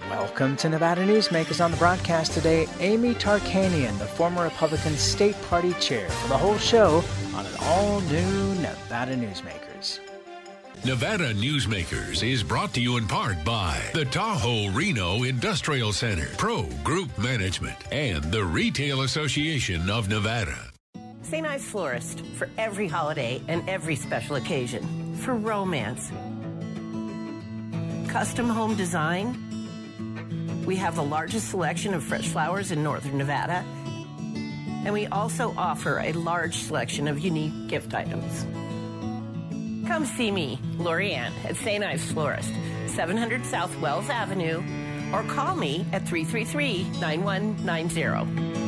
Welcome to Nevada Newsmakers. On the broadcast today, Amy Tarkanian, the former Republican State Party Chair, for the whole show on an all-new Nevada Newsmakers. Nevada Newsmakers is brought to you in part by the Tahoe Reno Industrial Center, Pro Group Management, and the Retail Association of Nevada. St. Ives Florist, for every holiday and every special occasion, for romance. Custom home design. We have the largest selection of fresh flowers in northern Nevada. And we also offer a large selection of unique gift items. Come see me, Lori Ann, at St. Ives Florist, 700 South Wells Avenue, or call me at 333-9190.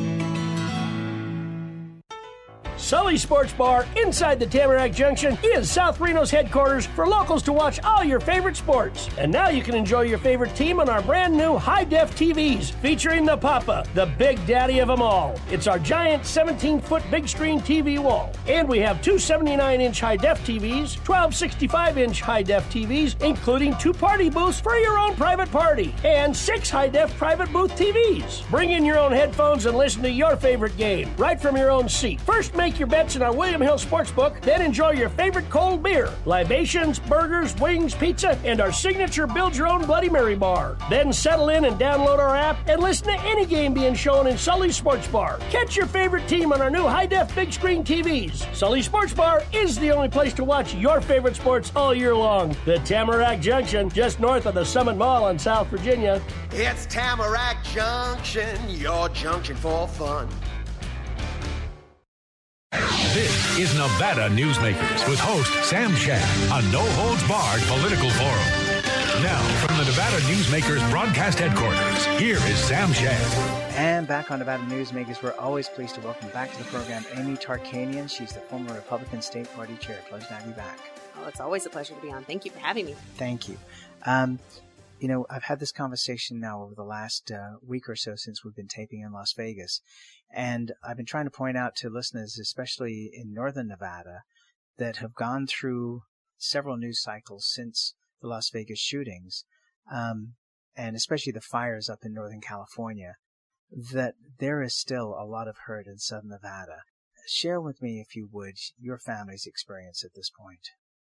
Sully Sports Bar inside the Tamarack Junction is South Reno's headquarters for locals to watch all your favorite sports. And now you can enjoy your favorite team on our brand new high-def TVs featuring the Papa, the big daddy of them all. It's our giant 17-foot big screen TV wall. And we have two 79-inch high-def TVs, 12 65-inch high-def TVs, including 2 party booths for your own private party, and 6 high-def private booth TVs. Bring in your own headphones and listen to your favorite game right from your own seat. First, make your bets in our William Hill Sportsbook, then enjoy your favorite cold beer, libations, burgers, wings, pizza, and our signature build-your-own Bloody Mary bar. Then settle in and download our app and listen to any game being shown in Sully's Sports Bar. Catch your favorite team on our new high-def big screen TVs. Sully Sports Bar is the only place to watch your favorite sports all year long. The Tamarack Junction, just north of the Summit Mall in South Virginia. It's Tamarack Junction, your junction for fun. This is Nevada Newsmakers with host Sam Shad, a no-holds-barred political forum. Now, from the Nevada Newsmakers broadcast headquarters, here is Sam Shad. And back on Nevada Newsmakers, we're always pleased to welcome back to the program Amy Tarkanian. She's the former Republican State Party Chair. Pleasure to have you back. Oh, it's always a pleasure to be on. Thank you for having me. Thank you. You know, I've had this conversation now over the last week or so since we've been taping in Las Vegas. And I've been trying to point out to listeners, especially in northern Nevada, that have gone through several news cycles since the Las Vegas shootings, and especially the fires up in Northern California, that there is still a lot of hurt in southern Nevada. Share with me, if you would, your family's experience at this point.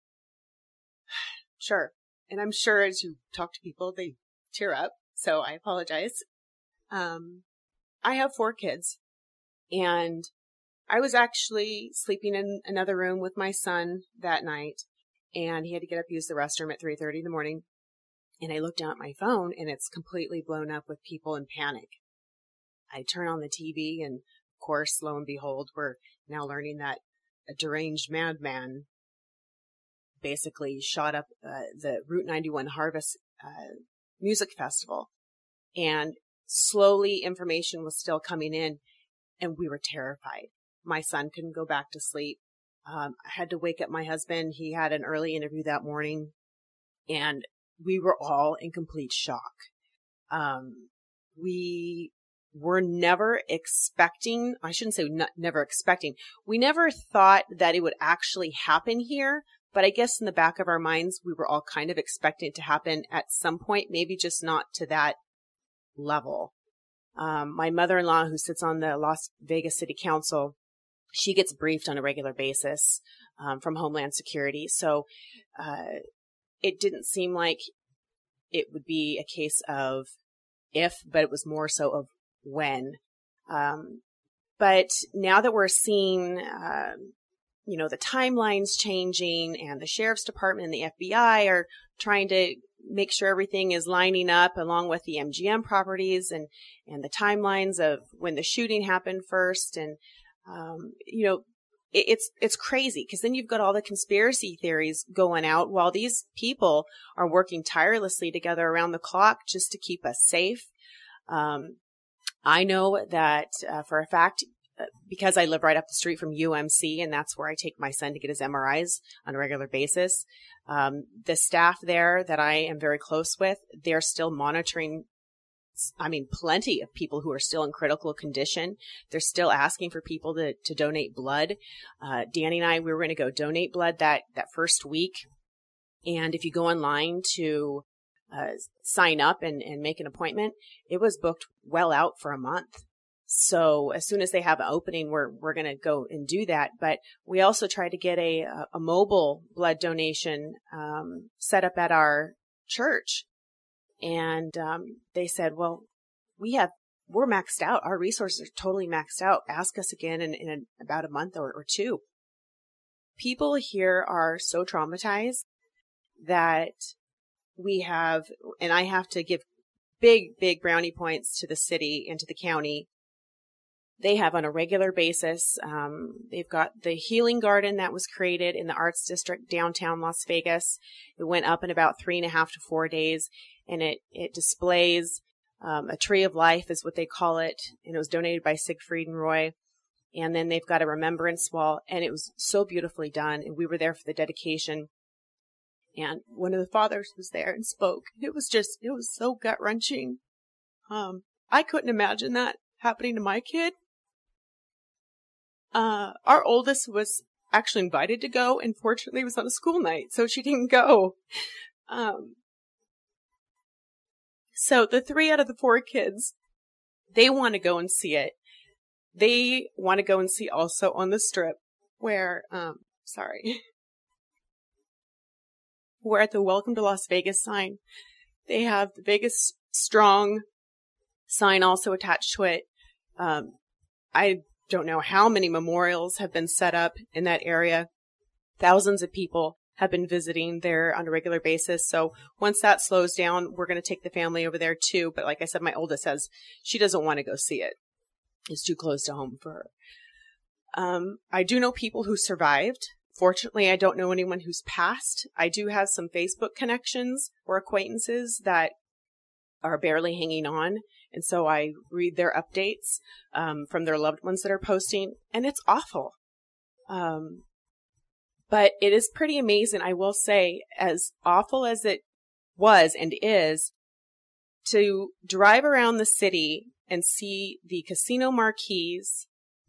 Sure. And I'm sure as you talk to people, they tear up. So I apologize. I have 4 kids, and I was actually sleeping in another room with my son that night, and he had to get up and use the restroom at 3:30 in the morning. And I looked down at my phone, and it's completely blown up with people in panic. I turn on the TV, and of course, lo and behold, we're now learning that a deranged madman basically shot up the Route 91 Harvest Music Festival. And slowly information was still coming in, and we were terrified. My son couldn't go back to sleep. I had to wake up my husband. He had an early interview that morning, and we were all in complete shock. We were never expecting, I shouldn't say never expecting, we never thought that it would actually happen here. But I guess in the back of our minds, we were all kind of expecting it to happen at some point, maybe just not to that level. My mother-in-law, who sits on the Las Vegas City Council, she gets briefed on a regular basis from Homeland Security. So it didn't seem like it would be a case of if, but it was more so of when. But now that we're seeing the timelines changing, and the sheriff's department and the FBI are trying to make sure everything is lining up along with the MGM properties and the timelines of when the shooting happened first. And, it's crazy, because then you've got all the conspiracy theories going out while these people are working tirelessly together around the clock just to keep us safe. I know that for a fact, because I live right up the street from UMC, and that's where I take my son to get his MRIs on a regular basis. The staff there that I am very close with, they're still monitoring, plenty of people who are still in critical condition. They're still asking for people to donate blood. Danny and I, we were going to go donate blood that first week. And if you go online to sign up and make an appointment, it was booked well out for a month. So as soon as they have an opening, we're going to go and do that. But we also try to get a mobile blood donation set up at our church. And they said, well, we're maxed out. Our resources are totally maxed out. Ask us again in about a month or two. People here are so traumatized that we have, and I have to give big brownie points to the city and to the county. They have on a regular basis, they've got the healing garden that was created in the Arts District downtown Las Vegas. It went up in about 3.5 to 4 days, and it displays a tree of life is what they call it, and it was donated by Siegfried and Roy. And then they've got a remembrance wall, and it was so beautifully done, and we were there for the dedication. And one of the fathers was there and spoke. It was so gut-wrenching. I couldn't imagine that happening to my kid. Our oldest was actually invited to go, and fortunately it was on a school night, so she didn't go. So the 3 out of the 4 kids, they want to go and see it. They want to go and see also on the Strip where, we're at the Welcome to Las Vegas sign. They have the Vegas Strong sign also attached to it. I don't know how many memorials have been set up in that area. Thousands of people have been visiting there on a regular basis. So once that slows down, we're going to take the family over there too. But like I said, my oldest says she doesn't want to go see it. It's too close to home for her. I do know people who survived. Fortunately, I don't know anyone who's passed. I do have some Facebook connections or acquaintances that are barely hanging on. And so I read their updates from their loved ones that are posting, and it's awful. But it is pretty amazing, I will say, as awful as it was and is, to drive around the city and see the casino marquees,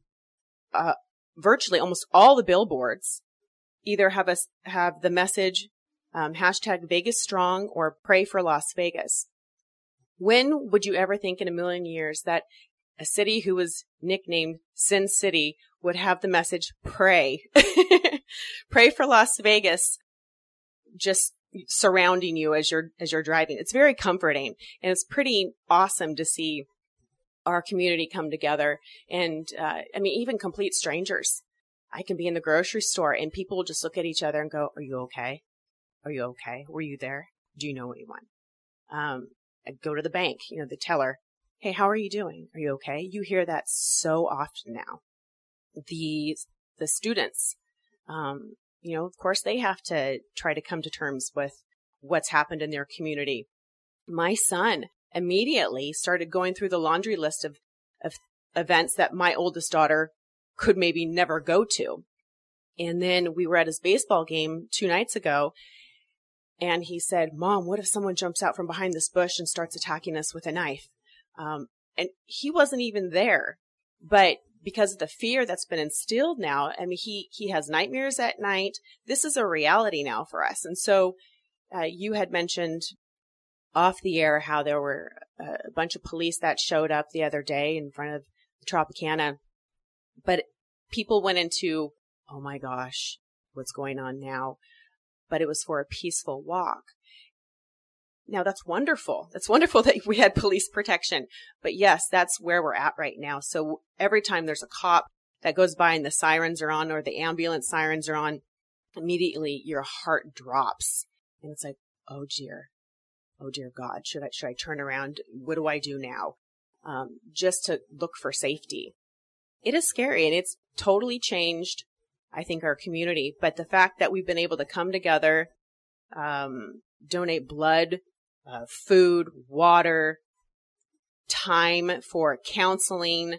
virtually almost all the billboards, either have the message hashtag Vegas Strong or Pray for Las Vegas. When would you ever think in a million years that a city who was nicknamed Sin City would have the message pray, pray for Las Vegas, just surrounding you as you're driving? It's very comforting, and it's pretty awesome to see our community come together. And even complete strangers. I can be in the grocery store and people will just look at each other and go, "Are you okay? Are you okay? Were you there? Do you know anyone?" I go to the bank, the teller, "Hey, how are you doing? Are you okay?" You hear that so often now. The students, of course they have to try to come to terms with what's happened in their community. My son immediately started going through the laundry list of events that my oldest daughter could maybe never go to. And then we were at his baseball game 2 nights ago, and he said, "Mom, what if someone jumps out from behind this bush and starts attacking us with a knife?" And he wasn't even there, but because of the fear that's been instilled now, he has nightmares at night. This is a reality now for us. And so you had mentioned off the air how there were a bunch of police that showed up the other day in front of the Tropicana, but people went into, "Oh my gosh, what's going on now?" But it was for a peaceful walk. Now that's wonderful. That's wonderful that we had police protection. But yes, that's where we're at right now. So every time there's a cop that goes by and the sirens are on or the ambulance sirens are on, immediately your heart drops. And it's like, oh dear God, should I turn around? What do I do now? Just to look for safety. It is scary, and it's totally changed, I think, our community. But the fact that we've been able to come together, donate blood, food, water, time for counseling.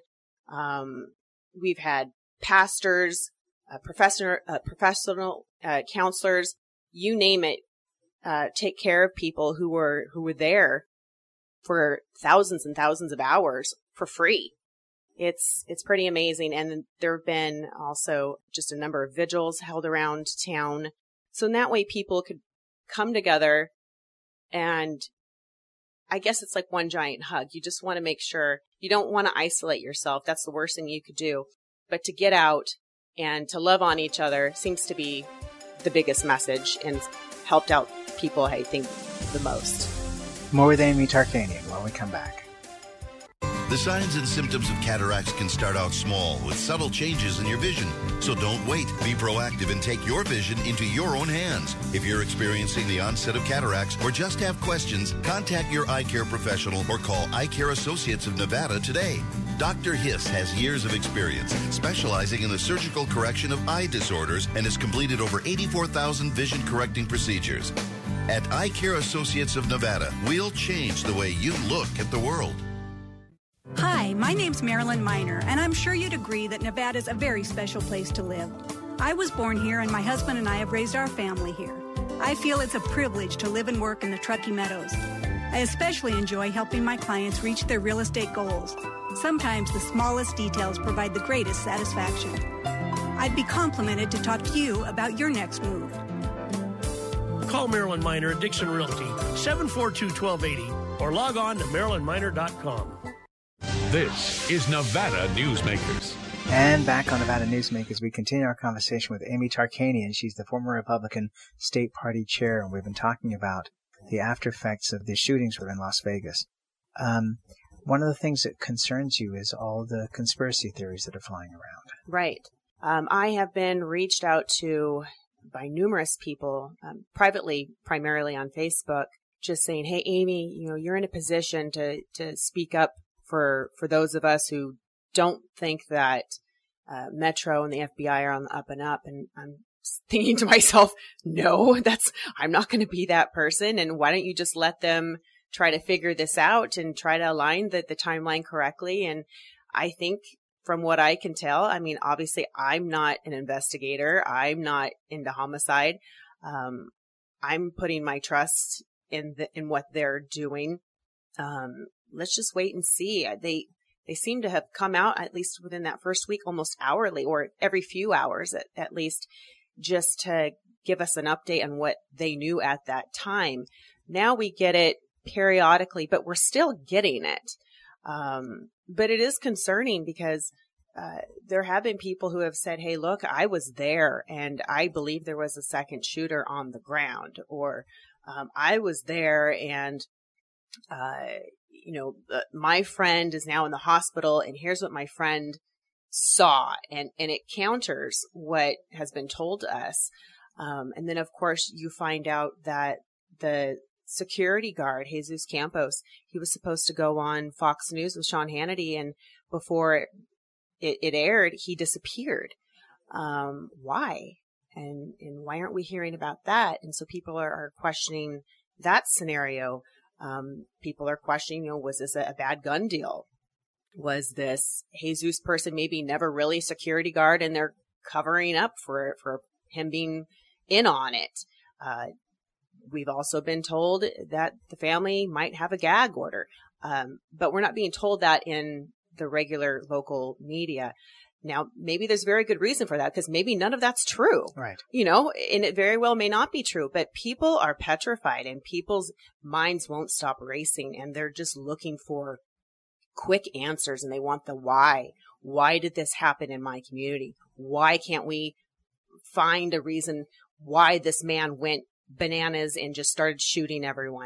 We've had pastors, professional counselors, you name it, take care of people who were there for thousands and thousands of hours for free. It's pretty amazing. And there have been also just a number of vigils held around town. So in that way, people could come together And I guess it's like one giant hug. You just want to make sure you don't want to isolate yourself. That's the worst thing you could do. But to get out and to love on each other seems to be the biggest message and helped out people, I think, the most. More with Amy Tarkanian when we come back. The signs and symptoms of cataracts can start out small with subtle changes in your vision. So don't wait. Be proactive and take your vision into your own hands. If you're experiencing the onset of cataracts or just have questions, contact your eye care professional or call Eye Care Associates of Nevada today. Dr. Hiss has years of experience specializing in the surgical correction of eye disorders and has completed over 84,000 vision correcting procedures. At Eye Care Associates of Nevada, we'll change the way you look at the world. Hi, my name's Marilyn Miner, and I'm sure you'd agree that Nevada's a very special place to live. I was born here, and my husband and I have raised our family here. I feel it's a privilege to live and work in the Truckee Meadows. I especially enjoy helping my clients reach their real estate goals. Sometimes the smallest details provide the greatest satisfaction. I'd be complimented to talk to you about your next move. Call Marilyn Miner at Dixon Realty, 742-1280, or log on to marilynminer.com. This is Nevada Newsmakers. And back on Nevada Newsmakers, we continue our conversation with Amy Tarkanian. She's the former Republican State Party Chair, and we've been talking about the after effects of the shootings in Las Vegas. One of the things that concerns you is all the conspiracy theories that are flying around. Right. I have been reached out to by numerous people, privately, primarily on Facebook, just saying, hey, Amy, you're in a position to speak up for those of us who don't think that Metro and the FBI are on the up and up. And I'm thinking to myself, no, I'm not going to be that person. And why don't you just let them try to figure this out and try to align the timeline correctly? And I think from what I can tell, I mean, obviously I'm not an investigator. I'm not into homicide. I'm putting my trust in what they're doing. Let's just wait and see. They seem to have come out, at least within that first week, almost hourly or every few hours at least, just to give us an update on what they knew at that time. Now we get it periodically, but we're still getting it. But it is concerning because there have been people who have said, hey, look, I was there and I believe there was a second shooter on the ground, or I was there and my friend is now in the hospital and here's what my friend saw. And it counters what has been told to us. And then, of course, you find out that the security guard, Jesus Campos, he was supposed to go on Fox News with Sean Hannity. And before it aired, he disappeared. Why? And why aren't we hearing about that? And so people are questioning that scenario. People are questioning, was this a bad gun deal? Was this Jesus person maybe never really security guard and they're covering up for him being in on it? We've also been told that the family might have a gag order. But we're not being told that in the regular local media. Now, maybe there's very good reason for that because maybe none of that's true. Right. And it very well may not be true, but people are petrified and people's minds won't stop racing and they're just looking for quick answers and they want the why. Why did this happen in my community? Why can't we find a reason why this man went bananas and just started shooting everyone?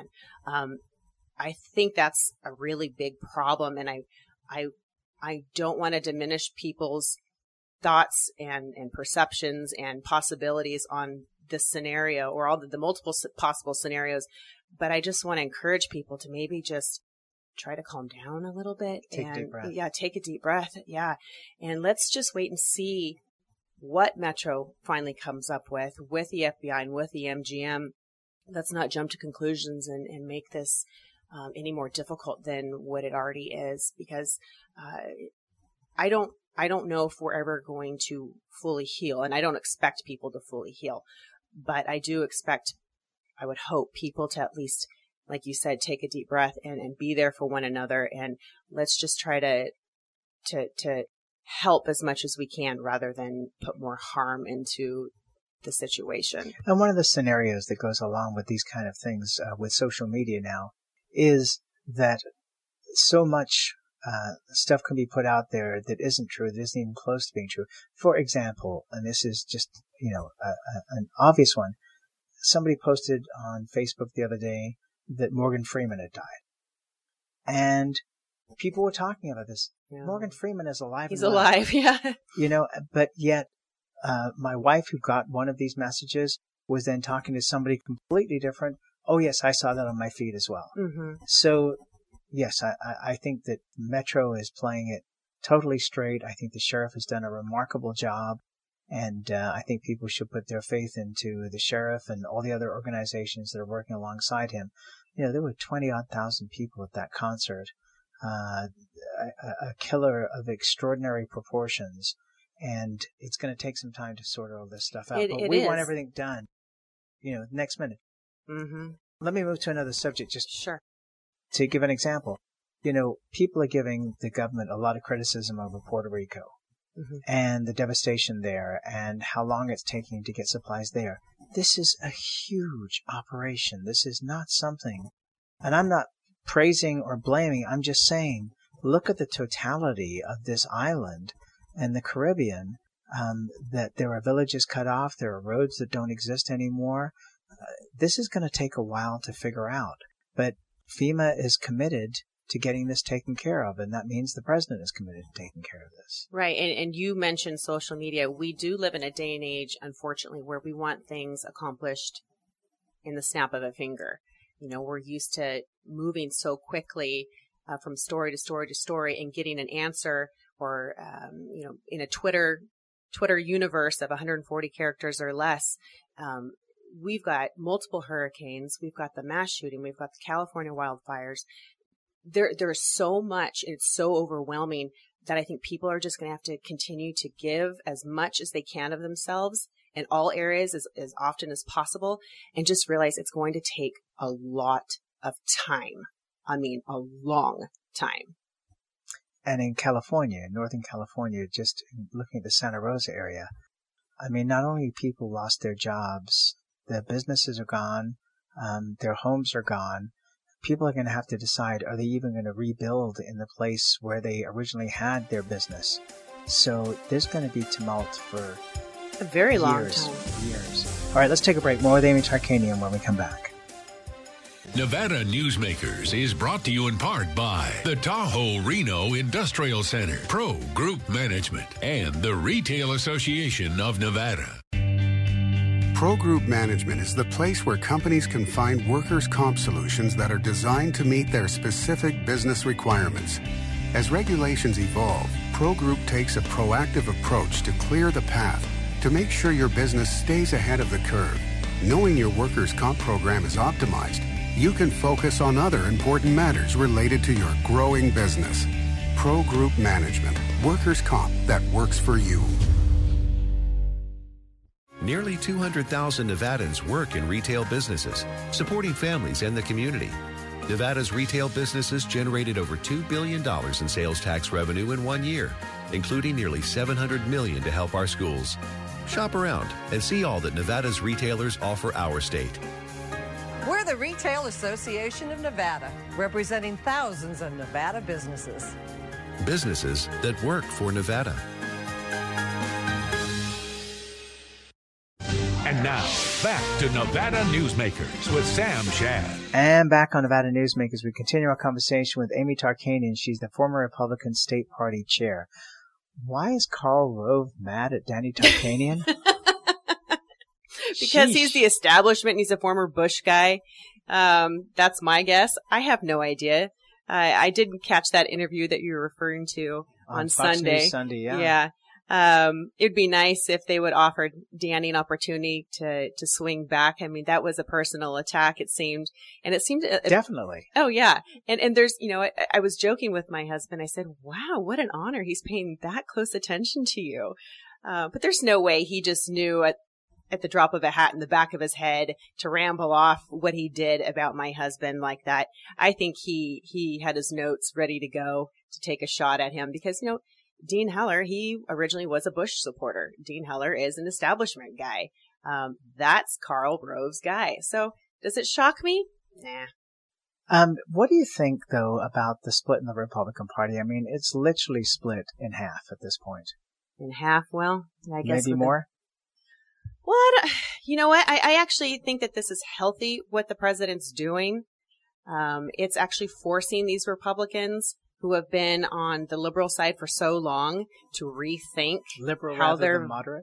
I think that's a really big problem. And I don't want to diminish people's thoughts and perceptions and possibilities on this scenario or all the multiple possible scenarios. But I just want to encourage people to maybe just try to calm down a little bit. Take a deep breath. Yeah, take a deep breath. Yeah. And let's just wait and see what Metro finally comes up with the FBI and with the MGM. Let's not jump to conclusions and make this any more difficult than what it already is, because I don't know if we're ever going to fully heal, and I don't expect people to fully heal, but I do expect, I would hope, people to at least, like you said, take a deep breath and be there for one another, and let's just try to help as much as we can rather than put more harm into the situation. And one of the scenarios that goes along with these kind of things with social media now is that so much stuff can be put out there that isn't true, that isn't even close to being true. For example, and this is just, an obvious one, somebody posted on Facebook the other day that Morgan Freeman had died. And people were talking about this. Yeah. Morgan Freeman is alive. He's alive, yeah. But yet, my wife, who got one of these messages, was then talking to somebody completely different. Oh, yes, I saw that on my feed as well. Mm-hmm. So, yes, I think that Metro is playing it totally straight. I think the sheriff has done a remarkable job. And I think people should put their faith into the sheriff and all the other organizations that are working alongside him. There were 20,000 people at that concert. A killer of extraordinary proportions. And it's going to take some time to sort all this stuff out. But we want everything done, next minute. Mm-hmm. Let me move to another subject, just sure. To give an example. People are giving the government a lot of criticism over Puerto Rico. Mm-hmm. And the devastation there and how long it's taking to get supplies there. This is a huge operation. This is not something, and I'm not praising or blaming, I'm just saying, look at the totality of this island and the Caribbean, that there are villages cut off, there are roads that don't exist anymore. This is going to take a while to figure out, but FEMA is committed to getting this taken care of, and that means the president is committed to taking care of this. Right, and you mentioned social media. We do live in a day and age, unfortunately, where we want things accomplished in the snap of a finger. We're used to moving so quickly from story to story to story and getting an answer, or in a Twitter universe of 140 characters or less. We've got multiple hurricanes, we've got the mass shooting, we've got the California wildfires. There's so much, and it's so overwhelming that I think people are just going to have to continue to give as much as they can of themselves in all areas as often as possible, and just realize it's going to take a lot of time. I mean, a long time. And in California, Northern California, just looking at the Santa Rosa area, I mean, not only people lost their jobs, their businesses are gone, their homes are gone. People are going to have to decide, are they even going to rebuild in the place where they originally had their business? So there's going to be tumult for a very long time. Years. All right, let's take a break. More with Amy Tarkanian when we come back. Nevada Newsmakers is brought to you in part by the Tahoe Reno Industrial Center, Pro Group Management, and the Retail Association of Nevada. Pro Group Management is the place where companies can find workers' comp solutions that are designed to meet their specific business requirements. As regulations evolve, Pro Group takes a proactive approach to clear the path to make sure your business stays ahead of the curve. Knowing your workers' comp program is optimized, you can focus on other important matters related to your growing business. Pro Group Management, workers' comp that works for you. Nearly 200,000 Nevadans work in retail businesses, supporting families and the community. Nevada's retail businesses generated over $2 billion in sales tax revenue in 1 year, including nearly $700 million to help our schools. Shop around and see all that Nevada's retailers offer our state. We're the Retail Association of Nevada, representing thousands of Nevada businesses. Businesses that work for Nevada. And now, back to Nevada Newsmakers with Sam Shad. And back on Nevada Newsmakers, we continue our conversation with Amy Tarkanian. She's the former Republican State Party Chair. Why is Karl Rove mad at Danny Tarkanian? Because he's the establishment and he's a former Bush guy. That's my guess. I have no idea. I didn't catch that interview that you were referring to on Fox Sunday. News Sunday, yeah. Yeah. It'd be nice if they would offer Danny an opportunity to swing back. I mean, that was a personal attack, it seemed. And it seemed definitely. Oh, yeah. And there's, I was joking with my husband. I said, wow, what an honor. He's paying that close attention to you. But there's no way he just knew at the drop of a hat in the back of his head to ramble off what he did about my husband like that. I think he had his notes ready to go to take a shot at him because, Dean Heller, he originally was a Bush supporter. Dean Heller is an establishment guy. That's Karl Rove's guy. So does it shock me? Nah. What do you think, though, about the split in the Republican Party? I mean, it's literally split in half at this point. In half? Well, I guess. Maybe more? What? You know what? I actually think that this is healthy, what the president's doing. It's actually forcing these Republicans who have been on the liberal side for so long to rethink liberal how rather they're than moderate.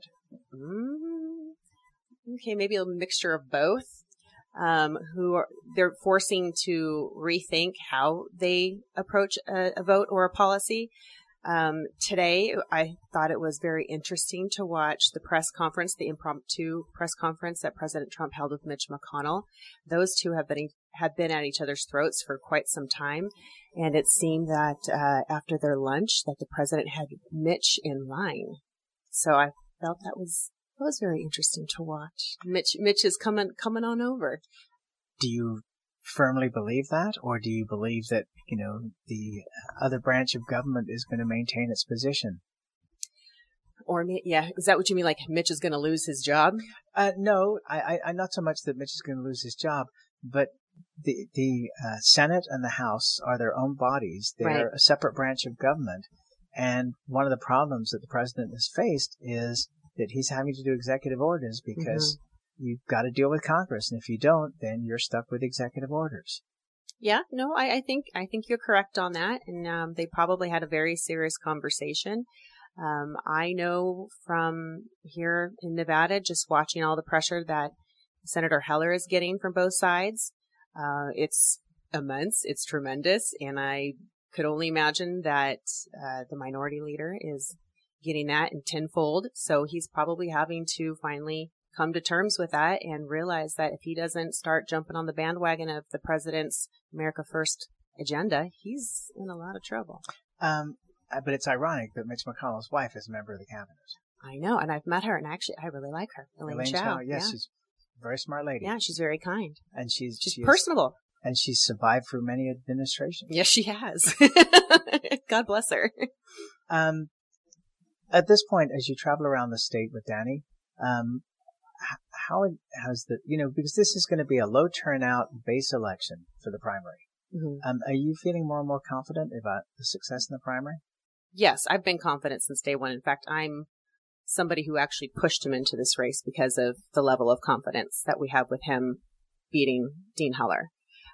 Okay, maybe a mixture of both. They're forcing to rethink how they approach a vote or a policy. Today, I thought it was very interesting to watch the press conference, the impromptu press conference that President Trump held with Mitch McConnell. Those two have been at each other's throats for quite some time. And it seemed that, after their lunch, that the president had Mitch in line. So I felt that was very interesting to watch. Mitch is coming on over. Do you firmly believe that, or do you believe that, the other branch of government is going to maintain its position? Or, yeah, is that what you mean? Like Mitch is going to lose his job? No, I not so much that Mitch is going to lose his job, but the Senate and the House are their own bodies. They're a separate branch of government. And one of the problems that the president has faced is that he's having to do executive orders because you've got to deal with Congress. And if you don't, then you're stuck with executive orders. Yeah, no, I think you're correct on that. And they probably had a very serious conversation. I know from here in Nevada, just watching all the pressure that Senator Heller is getting from both sides, it's immense, it's tremendous, and I could only imagine that the minority leader is getting that in tenfold. So he's probably having to finally come to terms with that and realize that if he doesn't start jumping on the bandwagon of the president's America First agenda, he's in a lot of trouble. But it's ironic that Mitch McConnell's wife is a member of the cabinet. I know, and I've met her, and actually, I really like her. Elaine Chao. Yes, she's a very smart lady. Yeah, she's very kind. And she's personable. And she's survived through many administrations. Yes, she has. God bless her. At this point, as you travel around the state with Danny, how has because this is going to be a low turnout base election for the primary. Mm-hmm. Are you feeling more and more confident about the success in the primary? Yes, I've been confident since day one. In fact, I'm somebody who actually pushed him into this race because of the level of confidence that we have with him beating Dean Heller.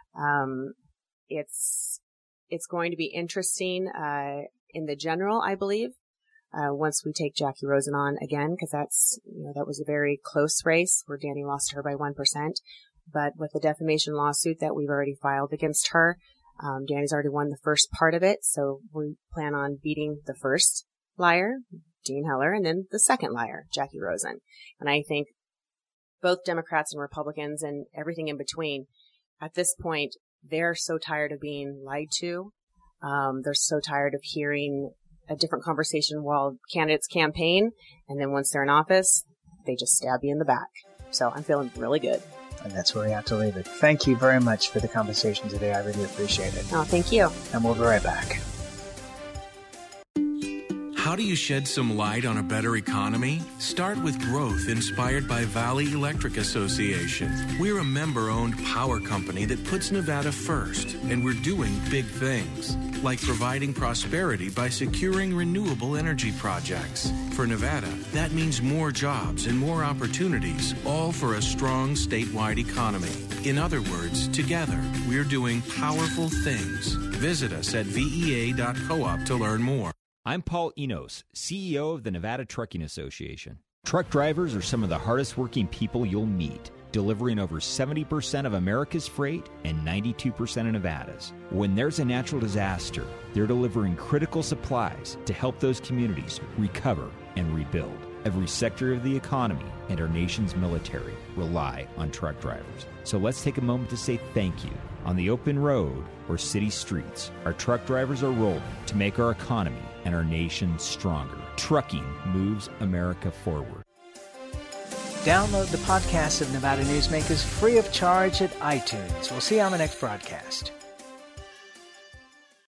It's going to be interesting in the general, I believe, once we take Jackie Rosen on again, because that was a very close race where Danny lost to her by 1%. But with the defamation lawsuit that we've already filed against her, Danny's already won the first part of it, so we plan on beating the first liar, Dean Heller, and then the second liar, Jackie Rosen. And I think both Democrats and Republicans and everything in between, at this point, they're so tired of being lied to. They're so tired of hearing a different conversation while candidates campaign, and then once they're in office, they just stab you in the back. So I'm feeling really good. And that's where we have to leave it. Thank you very much for the conversation today. I really appreciate it. Oh, thank you. And we'll be right back. How do you shed some light on a better economy? Start with growth inspired by Valley Electric Association. We're a member-owned power company that puts Nevada first, and we're doing big things, like providing prosperity by securing renewable energy projects. For Nevada, that means more jobs and more opportunities, all for a strong statewide economy. In other words, together, we're doing powerful things. Visit us at vea.coop to learn more. I'm Paul Enos, CEO of the Nevada Trucking Association. Truck drivers are some of the hardest working people you'll meet, delivering over 70% of America's freight and 92% of Nevada's. When there's a natural disaster, they're delivering critical supplies to help those communities recover and rebuild. Every sector of the economy and our nation's military rely on truck drivers. So let's take a moment to say thank you. On the open road or city streets, our truck drivers are rolling to make our economy and our nation stronger. Trucking moves America forward. Download the podcast of Nevada Newsmakers free of charge at iTunes. We'll see you on the next broadcast.